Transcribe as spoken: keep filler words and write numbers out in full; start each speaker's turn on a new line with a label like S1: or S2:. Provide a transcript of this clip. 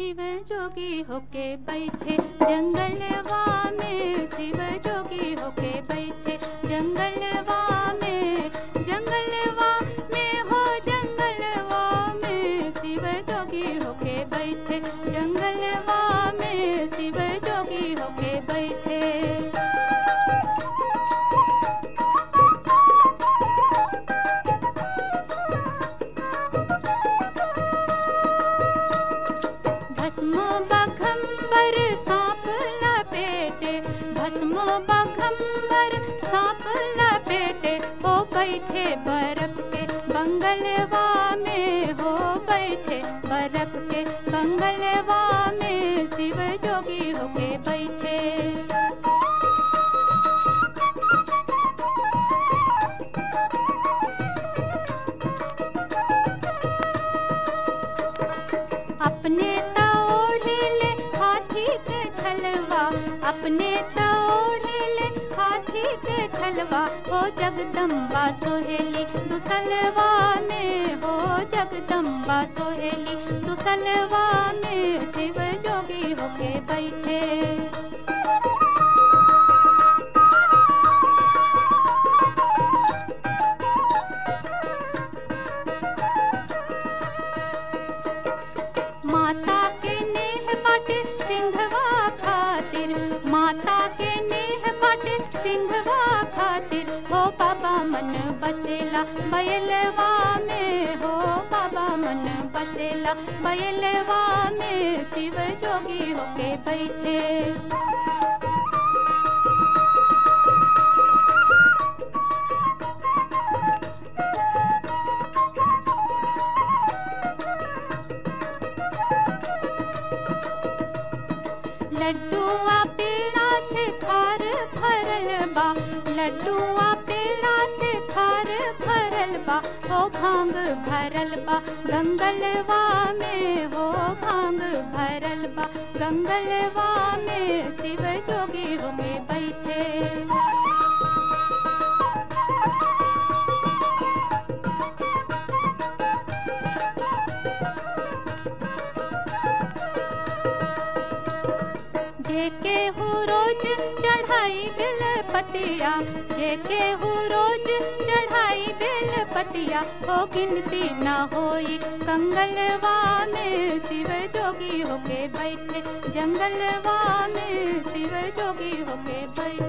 S1: शिव जोगी होके बैठे जंगलवा में, शिव जोगी होके बैठे जंगलवा में, जंगलवा में हो जंगलवा में, शिव जोगी होके बैठे जंगलवा में, शिव जोगी होके बैठे। भस्म बघम्बर सांप लपेटे, भस्म बघम्बर सांप लपेटे, हो बैठे बर्फ के बंगलवा में, हो बैठे बर्फ के बंगलवा में, शिव जोगी होके बैठे। अपने तोड़ले हाथी के छलवा, अपने तोड़ले हाथी के छलवा, हो जगदम्बा सोहेली दुसलवा में, हो जगदम्बा सोहेली दुसलवा में, शिव जोगी होके बैठे। माता के नेह बाटे सिंघवा खातिर, माता के नेह बाटे सिंघवा खातिर, हो बाबा मन बसेला बयलवा में, हो बाबा मन बसेला बयलवा में, शिव जोगी होके बैठे। लड्डुआ पेड़ा से थार भरल बा, लड्डुआ पेड़ा से थार भरल बा, हो भांग भरल बा गंगलवा में, हो भांग भरल बा गंगलवा में, शिव जोगी होके बैठे। जेके हु रोज चढ़ाई बेल पतिया, जेके हु रोज चढ़ाई बेल पतिया, हो गिनती न होई कंगलवा में, शिव जोगी होके बैठे जंगलवा में, शिव जोगी होके बैठे।